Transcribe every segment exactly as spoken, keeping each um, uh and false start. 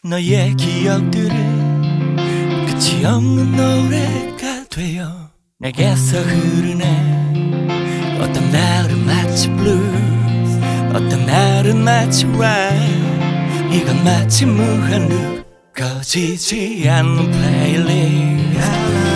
너의 기억들은 끝이 없는 노래가 되어 내게서 흐르네. 어떤 날은 마치 블루스, 어떤 날은 마치 락. 이건 마치 무한 루 꺼지지 않는 플레이리스트.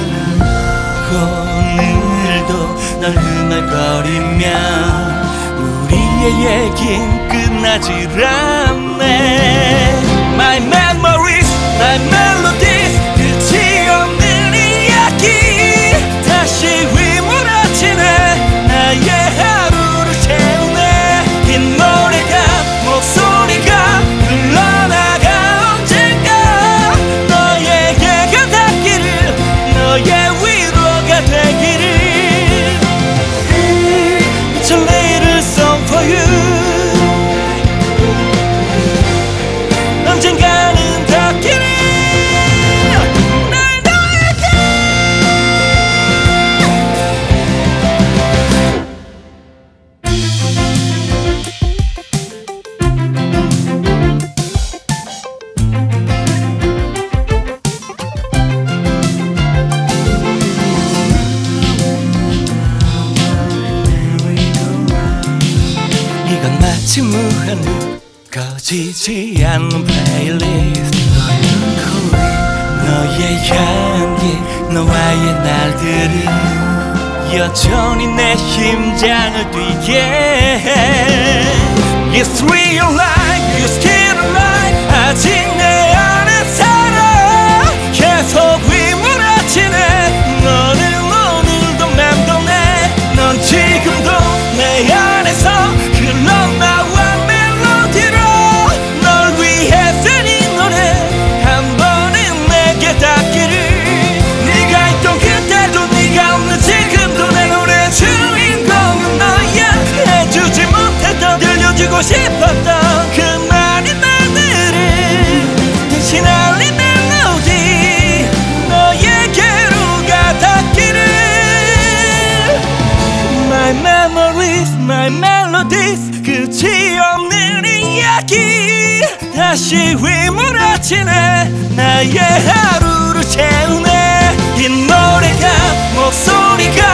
오늘도 널 흥얼거리며 우리의 얘긴 끝나질 않네. My memories, my melodies, 끝이 없는 이야기 다시 휘몰아치네. 나의 하루를 채우네. 이 노래가 목소리가 흘러나가 언젠가 너에게가 닿기를, 너의 위로가 되기를. It's a little song for you. 언젠가는 닿기를 날 너에게. 이건 마치 무한 루 꺼지지 않는 플레이리스트. 너의 향기, 너와의 날들은 여전히 내 심장을 뛰게 해. It's real life, you're still alive. 아직 내 안에 살아. 계속 휘몰아치네. 너는 오늘도 맴도네. 넌 지금도 내 안에서 흘러나와. 주고 싶었던 그 많은 말들을 대신 알린 멜로디 너에게로가 닿기를. My memories, my melodies, 끝이 없는 이야기 다시 휘몰아치네. 나의 하루를 채우네. 이 노래가 목소리가